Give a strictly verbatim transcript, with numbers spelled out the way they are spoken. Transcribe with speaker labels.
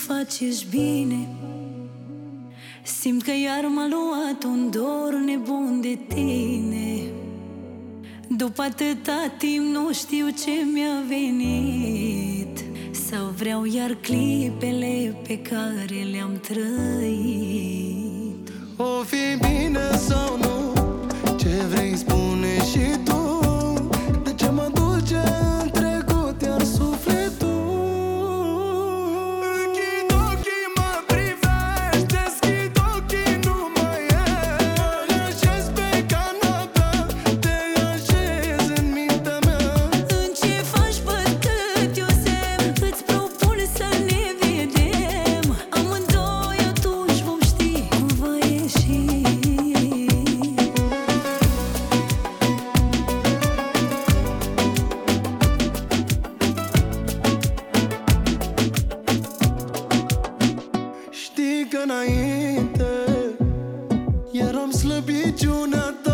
Speaker 1: faci, ești bine. Simt că iar m-a luat un dor nebun de tine. După atâta timp nu știu ce mi-a venit, sau vreau iar clipele pe care le-am trăit.
Speaker 2: O fi bine sau nu, ce vrei spune și tu. De ce mă duce în trecut iar sufletul? Închid ochii, mă privești, deschid ochii, nu mai e. Mă așez pe canapea, te așez în mintea mea.
Speaker 1: În ce faci, văd cât eu semn, îți propun să ne vedem. Amândoi atunci vom ști cum va ieși.
Speaker 2: Știi că înainte eram slăbiciunea ta.